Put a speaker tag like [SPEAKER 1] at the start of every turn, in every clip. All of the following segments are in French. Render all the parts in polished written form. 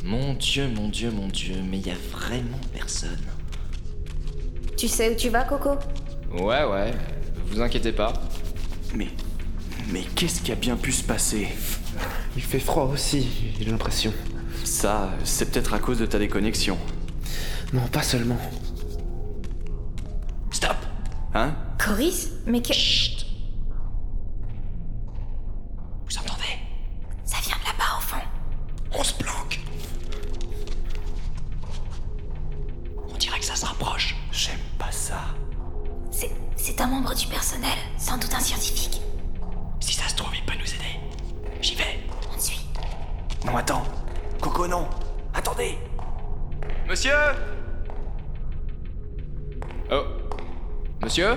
[SPEAKER 1] Mon Dieu, mais y a vraiment personne.
[SPEAKER 2] Tu sais où tu vas, Coco?
[SPEAKER 1] Ouais, vous inquiétez pas.
[SPEAKER 3] Mais qu'est-ce qui a bien pu se passer?
[SPEAKER 4] Il fait froid aussi, j'ai l'impression.
[SPEAKER 3] Ça, c'est peut-être à cause de ta déconnexion.
[SPEAKER 4] Non, pas seulement.
[SPEAKER 3] Stop! Hein?
[SPEAKER 2] Coris? Mais que...
[SPEAKER 1] Chut. Vous entendez?
[SPEAKER 2] Ça vient de là-bas, au fond.
[SPEAKER 1] On se planque. On dirait que ça se rapproche.
[SPEAKER 3] J'aime pas ça.
[SPEAKER 2] C'est un membre du personnel, sans doute un scientifique.
[SPEAKER 1] Si ça se trouve, il peut nous aider. J'y vais.
[SPEAKER 2] On te suit.
[SPEAKER 3] Non, attends. Coco, non. Attendez.
[SPEAKER 1] Monsieur? Oh. Monsieur?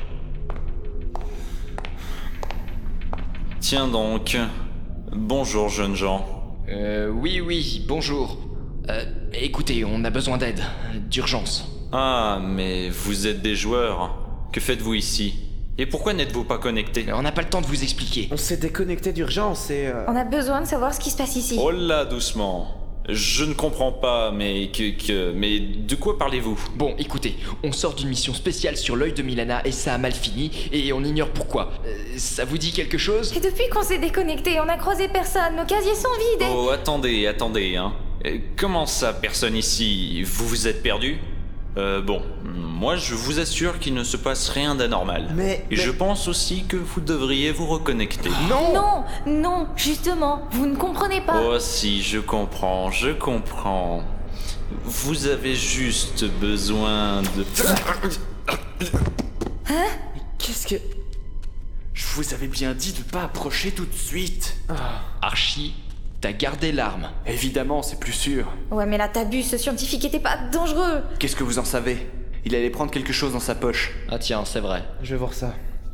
[SPEAKER 5] Tiens donc. Bonjour, jeunes gens.
[SPEAKER 1] Oui, bonjour. Écoutez, on a besoin d'aide. D'urgence.
[SPEAKER 5] Ah, mais vous êtes des joueurs. Que faites-vous ici? Et pourquoi n'êtes-vous pas connectés?
[SPEAKER 1] On n'a pas le temps de vous expliquer.
[SPEAKER 4] On s'est déconnecté d'urgence et...
[SPEAKER 2] On a besoin de savoir ce qui se passe ici.
[SPEAKER 5] Oh là, doucement. Je ne comprends pas, mais mais de quoi parlez-vous?
[SPEAKER 1] Bon, écoutez, on sort d'une mission spéciale sur l'œil de Milana et ça a mal fini, et on ignore pourquoi. Ça vous dit quelque chose?
[SPEAKER 2] Et depuis qu'on s'est déconnecté, on a croisé personne, nos casiers sont vides et...
[SPEAKER 5] Oh, attendez, hein. Comment ça, personne ici? Vous vous êtes perdu? Bon, moi je vous assure qu'il ne se passe rien d'anormal. Et je pense aussi que vous devriez vous reconnecter.
[SPEAKER 2] Non, justement, vous ne comprenez pas.
[SPEAKER 5] Oh si, je comprends. Vous avez juste besoin de...
[SPEAKER 4] Qu'est-ce que...
[SPEAKER 3] Je vous avais bien dit de pas approcher tout de suite.
[SPEAKER 1] Archie, t'as gardé l'arme.
[SPEAKER 3] Évidemment, c'est plus sûr.
[SPEAKER 2] Ouais, mais là t'abuses, ce scientifique était pas dangereux.
[SPEAKER 3] Qu'est-ce que vous en savez? Il allait prendre quelque chose dans sa poche.
[SPEAKER 1] Ah tiens, c'est vrai.
[SPEAKER 4] Je vais voir ça.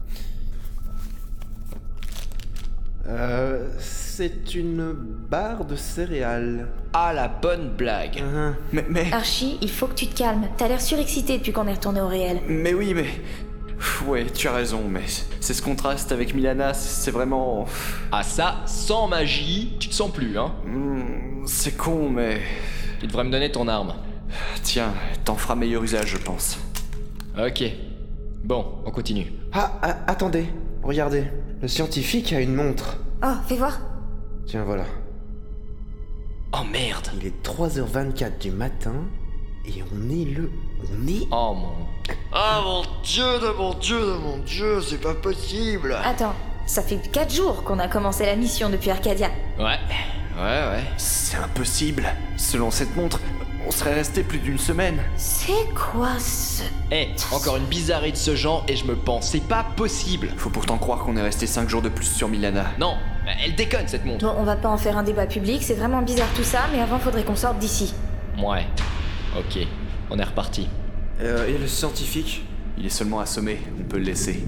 [SPEAKER 4] C'est une barre de céréales.
[SPEAKER 1] Ah, la bonne blague.
[SPEAKER 3] Mais
[SPEAKER 2] Archie, il faut que tu te calmes. T'as l'air surexcité depuis qu'on est retourné au réel.
[SPEAKER 3] oui, mais... Ouais, tu as raison, mais c'est ce contraste avec Milana, c'est vraiment...
[SPEAKER 1] Ah ça, sans magie, tu te sens plus, hein?
[SPEAKER 3] C'est con, mais...
[SPEAKER 1] Tu devrais me donner ton arme.
[SPEAKER 3] Tiens, t'en feras meilleur usage, je pense.
[SPEAKER 1] Ok. Bon, on continue.
[SPEAKER 4] Attendez, regardez. Le scientifique a une montre.
[SPEAKER 2] Oh, fais voir.
[SPEAKER 4] Tiens, voilà.
[SPEAKER 1] Oh merde.
[SPEAKER 4] Il est 3h24 du matin, et on est...
[SPEAKER 1] Oh mon...
[SPEAKER 6] Ah mon dieu, c'est pas possible.
[SPEAKER 2] Attends, ça fait 4 jours qu'on a commencé la mission depuis Arcadia.
[SPEAKER 1] Ouais.
[SPEAKER 3] C'est impossible. Selon cette montre, on serait resté plus d'une semaine.
[SPEAKER 2] C'est quoi ce...
[SPEAKER 1] Encore une bizarrerie de ce genre et je me pense, c'est pas possible.
[SPEAKER 3] Faut pourtant croire qu'on est resté 5 jours de plus sur Milana.
[SPEAKER 1] Non, elle déconne cette montre.
[SPEAKER 2] Bon, on va pas en faire un débat public, c'est vraiment bizarre tout ça, mais avant faudrait qu'on sorte d'ici.
[SPEAKER 1] Ouais. Ok, on est reparti.
[SPEAKER 4] Et le scientifique?
[SPEAKER 3] Il est seulement assommé, on peut le laisser.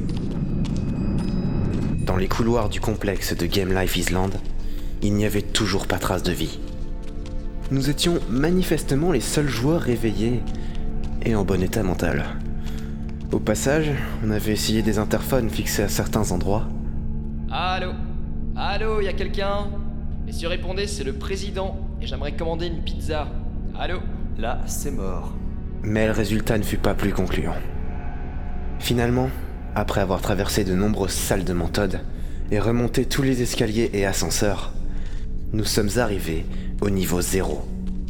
[SPEAKER 4] Dans les couloirs du complexe de Game Life Island, il n'y avait toujours pas trace de vie. Nous étions manifestement les seuls joueurs réveillés et en bon état mental. Au passage, on avait essayé des interphones fixés à certains endroits.
[SPEAKER 1] Allô, y a quelqu'un? Et si répondez, c'est le président et j'aimerais commander une pizza. Allô?
[SPEAKER 3] Là, c'est mort.
[SPEAKER 4] Mais le résultat ne fut pas plus concluant. Finalement, après avoir traversé de nombreuses salles de méthode et remonté tous les escaliers et ascenseurs, nous sommes arrivés au niveau 0.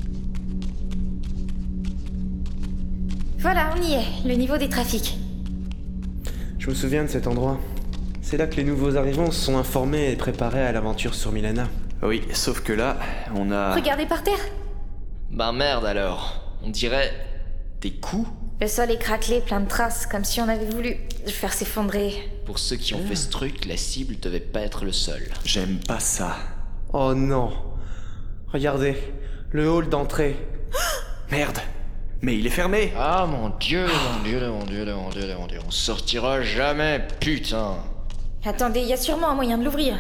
[SPEAKER 2] Voilà, on y est, le niveau des trafics.
[SPEAKER 4] Je me souviens de cet endroit. C'est là que les nouveaux arrivants sont informés et préparés à l'aventure sur Milana.
[SPEAKER 3] Oui, sauf que là, on a...
[SPEAKER 2] Regardez par terre.
[SPEAKER 1] Ben merde alors. On dirait... des coups?
[SPEAKER 2] Le sol est craquelé, plein de traces, comme si on avait voulu le faire s'effondrer.
[SPEAKER 1] Pour ceux qui ont fait ce truc, la cible devait pas être le sol.
[SPEAKER 3] J'aime pas ça.
[SPEAKER 4] Oh non! Regardez, le hall d'entrée.
[SPEAKER 3] Merde! Mais il est fermé!
[SPEAKER 1] Ah mon dieu, on sortira jamais, putain!
[SPEAKER 2] Attendez, il y a sûrement un moyen de l'ouvrir.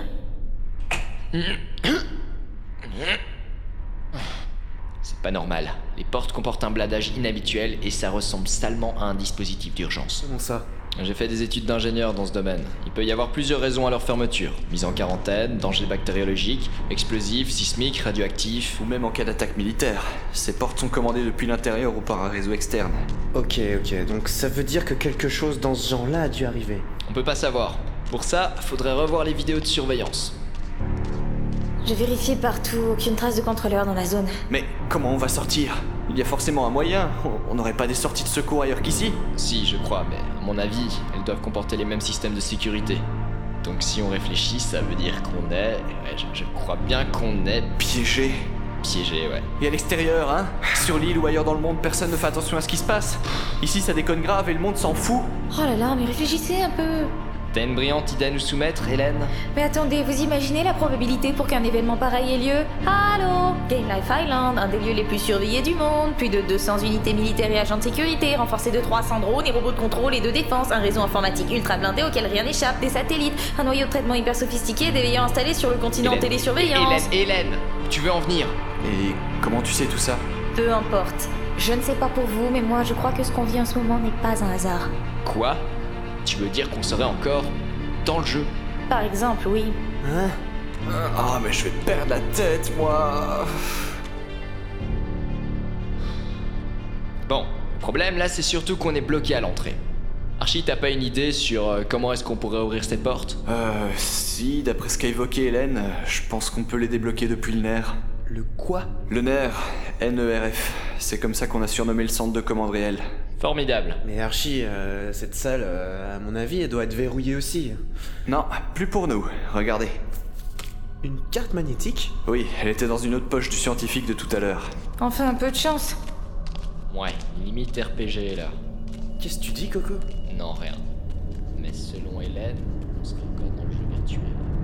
[SPEAKER 1] C'est pas normal. Les portes comportent un bladage inhabituel et ça ressemble salement à un dispositif d'urgence.
[SPEAKER 4] Comment ça?
[SPEAKER 1] J'ai fait des études d'ingénieur dans ce domaine. Il peut y avoir plusieurs raisons à leur fermeture. Mise en quarantaine, danger bactériologique, explosif, sismique, radioactif.
[SPEAKER 3] Ou même en cas d'attaque militaire. Ces portes sont commandées depuis l'intérieur ou par un réseau externe.
[SPEAKER 4] Ok, donc ça veut dire que quelque chose dans ce genre-là a dû arriver.
[SPEAKER 1] On peut pas savoir. Pour ça, faudrait revoir les vidéos de surveillance.
[SPEAKER 2] J'ai vérifié partout, aucune trace de contrôleur dans la zone.
[SPEAKER 3] Mais comment on va sortir? Il y a forcément un moyen. On n'aurait pas des sorties de secours ailleurs qu'ici?
[SPEAKER 1] Si, je crois, mais à mon avis, elles doivent comporter les mêmes systèmes de sécurité. Donc si on réfléchit, ça veut dire qu'on est... Ouais, je crois bien qu'on est...
[SPEAKER 3] Piégé.
[SPEAKER 1] Piégé, ouais.
[SPEAKER 3] Et à l'extérieur, hein? Sur l'île ou ailleurs dans le monde, personne ne fait attention à ce qui se passe. Ici, ça déconne grave et le monde s'en fout.
[SPEAKER 2] Oh là là, mais réfléchissez un peu.
[SPEAKER 1] T'as une brillante idée à nous soumettre, Hélène?
[SPEAKER 2] Mais attendez, vous imaginez la probabilité pour qu'un événement pareil ait lieu? Allô? Game Life Island, un des lieux les plus surveillés du monde, plus de 200 unités militaires et agents de sécurité, renforcés de 300 drones et robots de contrôle et de défense, un réseau informatique ultra blindé auquel rien n'échappe, des satellites, un noyau de traitement hyper sophistiqué, des veilleurs installés sur le continent en télésurveillance.
[SPEAKER 1] Hélène, tu veux en venir?
[SPEAKER 3] Et comment tu sais tout ça?
[SPEAKER 2] Peu importe. Je ne sais pas pour vous, mais moi je crois que ce qu'on vit en ce moment n'est pas un hasard.
[SPEAKER 1] Quoi? Tu veux dire qu'on serait encore dans le jeu?
[SPEAKER 2] Par exemple, oui.
[SPEAKER 4] Hein?
[SPEAKER 3] Ah, mais je vais perdre la tête, moi.
[SPEAKER 1] Bon, le problème là, c'est surtout qu'on est bloqué à l'entrée. Archie, t'as pas une idée sur comment est-ce qu'on pourrait ouvrir cette porte?
[SPEAKER 3] Si, d'après ce qu'a évoqué Hélène, je pense qu'on peut les débloquer depuis le nerf.
[SPEAKER 4] Le quoi?
[SPEAKER 3] Le nerf, NERF. C'est comme ça qu'on a surnommé le centre de commande réel.
[SPEAKER 1] Formidable.
[SPEAKER 4] Mais Archie, cette salle, à mon avis, elle doit être verrouillée aussi.
[SPEAKER 3] Non, plus pour nous. Regardez.
[SPEAKER 4] Une carte magnétique?
[SPEAKER 3] Oui, elle était dans une autre poche du scientifique de tout à l'heure.
[SPEAKER 2] Enfin, un peu de chance.
[SPEAKER 1] Ouais, limite RPG là.
[SPEAKER 4] Qu'est-ce que tu dis, Coco?
[SPEAKER 1] Non, rien. Mais selon Hélène, on serait encore dans le jeu virtuel.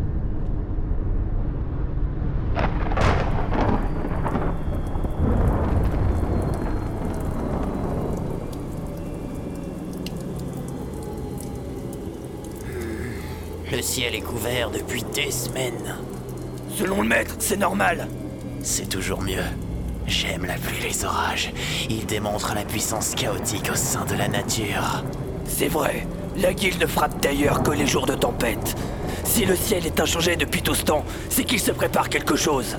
[SPEAKER 7] Le ciel est couvert depuis des semaines.
[SPEAKER 6] Selon le maître, c'est normal.
[SPEAKER 7] C'est toujours mieux. J'aime la pluie et les orages. Ils démontrent la puissance chaotique au sein de la nature.
[SPEAKER 6] C'est vrai, la guilde ne frappe d'ailleurs que les jours de tempête. Si le ciel est inchangé depuis tout ce temps, c'est qu'il se prépare quelque chose.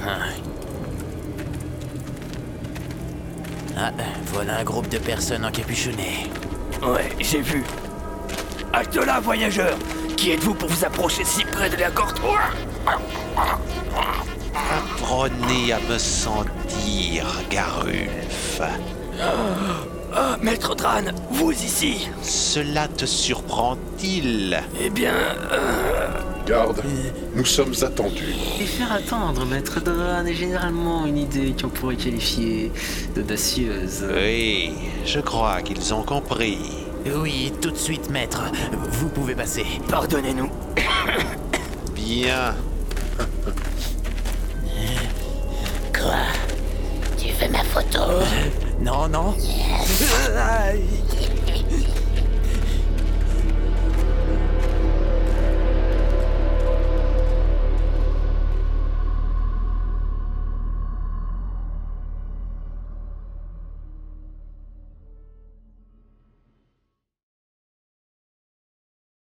[SPEAKER 7] Voilà un groupe de personnes encapuchonnées.
[SPEAKER 6] Ouais, j'ai vu. Halte là, voyageurs! Qui êtes-vous pour vous approcher si près de la corde?
[SPEAKER 8] Apprenez à me sentir, Garulf.
[SPEAKER 6] Maître Dran, vous ici?
[SPEAKER 8] Cela te surprend-il?
[SPEAKER 6] Eh bien,
[SPEAKER 9] Garde, nous sommes attendus.
[SPEAKER 10] Et faire attendre Maître Dran est généralement une idée qu'on pourrait qualifier d'audacieuse.
[SPEAKER 8] Oui, je crois qu'ils ont compris.
[SPEAKER 7] Oui, tout de suite, maître. Vous pouvez passer.
[SPEAKER 6] Pardonnez-nous.
[SPEAKER 8] Bien.
[SPEAKER 7] Quoi? Tu veux ma photo? Non.